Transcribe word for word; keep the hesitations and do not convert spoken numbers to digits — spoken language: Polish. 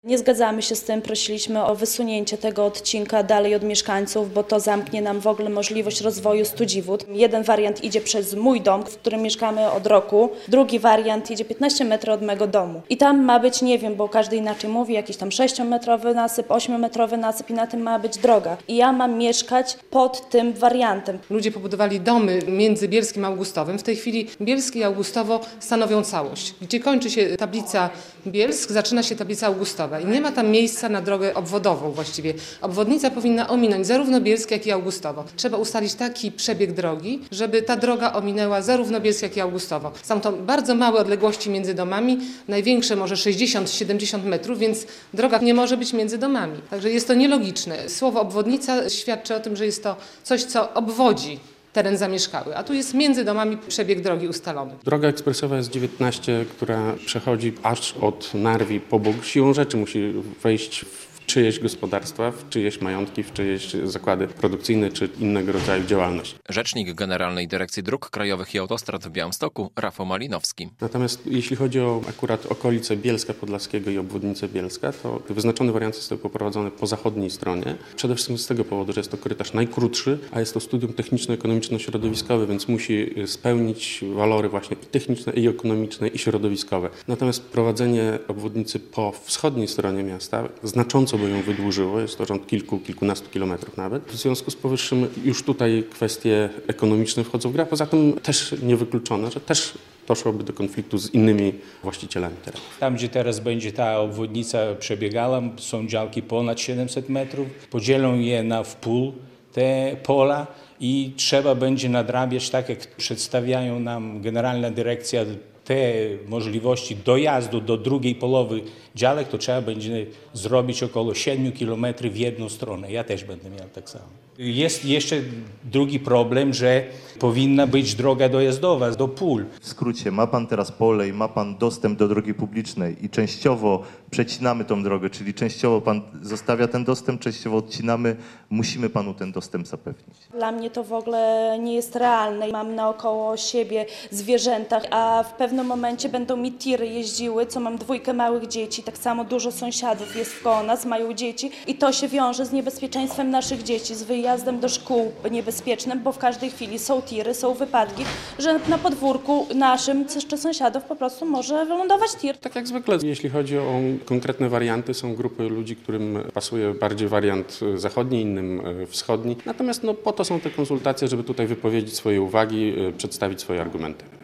Nie zgadzamy się z tym, prosiliśmy o wysunięcie tego odcinka dalej od mieszkańców, bo to zamknie nam w ogóle możliwość rozwoju Studziwód. Jeden wariant idzie przez mój dom, w którym mieszkamy od roku, drugi wariant idzie piętnaście metrów od mego domu. I tam ma być, nie wiem, bo każdy inaczej mówi, jakiś tam sześciometrowy nasyp, ośmiometrowy nasyp i na tym ma być droga. I ja mam mieszkać pod tym wariantem. Ludzie pobudowali domy między Bielskiem a Augustowem. W tej chwili Bielskie i Augustowo stanowią całość. Gdzie kończy się tablica Bielsk, zaczyna się tablica Augustowa. I nie ma tam miejsca na drogę obwodową właściwie. Obwodnica powinna ominąć zarówno Bielsk, jak i Augustowo. Trzeba ustalić taki przebieg drogi, żeby ta droga ominęła zarówno Bielsk, jak i Augustowo. Są to bardzo małe odległości między domami, największe może sześćdziesiąt siedemdziesiąt metrów, więc droga nie może być między domami. Także jest to nielogiczne. Słowo obwodnica świadczy o tym, że jest to coś, co obwodzi teren zamieszkały, a tu jest między domami przebieg drogi ustalony. Droga ekspresowa jest dziewiętnaście, która przechodzi aż od Narwi po Bóg. Siłą rzeczy musi wejść w czyjeś gospodarstwa, w czyjeś majątki, w czyjeś zakłady produkcyjne czy innego rodzaju działalność. Rzecznik Generalnej Dyrekcji Dróg Krajowych i Autostrad w Białymstoku, Rafał Malinowski. Natomiast jeśli chodzi o akurat okolice Bielska Podlaskiego i obwodnicę Bielska, to wyznaczone warianty zostały poprowadzone po zachodniej stronie. Przede wszystkim z tego powodu, że jest to korytarz najkrótszy, a jest to studium techniczno-ekonomiczno-środowiskowe, więc musi spełnić walory właśnie i techniczne, i ekonomiczne, i środowiskowe. Natomiast prowadzenie obwodnicy po wschodniej stronie miasta znacząco bo ją wydłużyło, jest to rząd kilku, kilkunastu kilometrów nawet. W związku z powyższym już tutaj kwestie ekonomiczne wchodzą w grę, poza tym też niewykluczone, że też doszłoby do konfliktu z innymi właścicielami terenów. Tam, gdzie teraz będzie ta obwodnica przebiegała, są działki ponad siedemset metrów, podzielą je na wpół te pola i trzeba będzie nadrabiać, tak jak przedstawiają nam Generalna Dyrekcja, te możliwości dojazdu do drugiej połowy działek, to trzeba będzie zrobić około siedmiu kilometrów w jedną stronę. Ja też będę miał tak samo. Jest jeszcze drugi problem, że powinna być droga dojazdowa do pól. W skrócie, ma pan teraz pole i ma pan dostęp do drogi publicznej i częściowo przecinamy tą drogę, czyli częściowo pan zostawia ten dostęp, częściowo odcinamy, musimy panu ten dostęp zapewnić. Dla mnie to w ogóle nie jest realne. Mam naokoło siebie zwierzęta, a w pewnym momencie będą mi tiry jeździły, co mam dwójkę małych dzieci, tak samo dużo sąsiadów jest wkoło nas, mają dzieci i to się wiąże z niebezpieczeństwem naszych dzieci, z wyjazdem do szkół niebezpiecznym, bo w każdej chwili są tiry, są wypadki, że na podwórku naszym, jeszcze sąsiadów po prostu może wylądować tir. Tak jak zwykle, jeśli chodzi o konkretne warianty, są grupy ludzi, którym pasuje bardziej wariant zachodni, innym wschodni. Natomiast no, po to są te konsultacje, żeby tutaj wypowiedzieć swoje uwagi, przedstawić swoje argumenty.